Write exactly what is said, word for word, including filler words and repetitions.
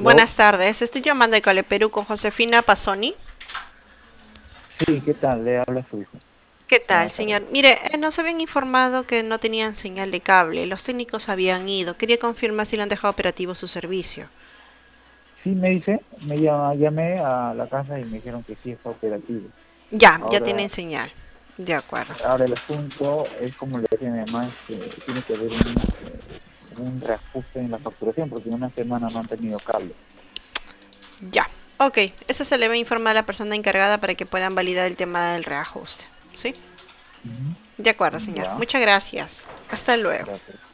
Buenas ¿Aló? tardes, estoy llamando de Cole Perú con Josefina Pasoni. Sí, ¿qué tal? Le habla su hijo. ¿Qué tal, Buenas tardes. señor? Mire, eh, nos habían informado que no tenían señal de cable, los técnicos habían ido. Quería confirmar si le han dejado operativo su servicio. Sí, me dice, me llama, llamé a la casa y me dijeron que sí está operativo. Ya, ya Ahora, tienen señal. De acuerdo. ahora el asunto es como le decía mi mamá, es que tiene que haber un, eh, un reajuste en la facturación porque en una semana no han tenido cable. Ya. Ok, eso se le va a informar a la persona encargada para que puedan validar el tema del reajuste. ¿Sí? Ujú. De acuerdo, señor. Ya, Muchas gracias. Hasta luego. gracias.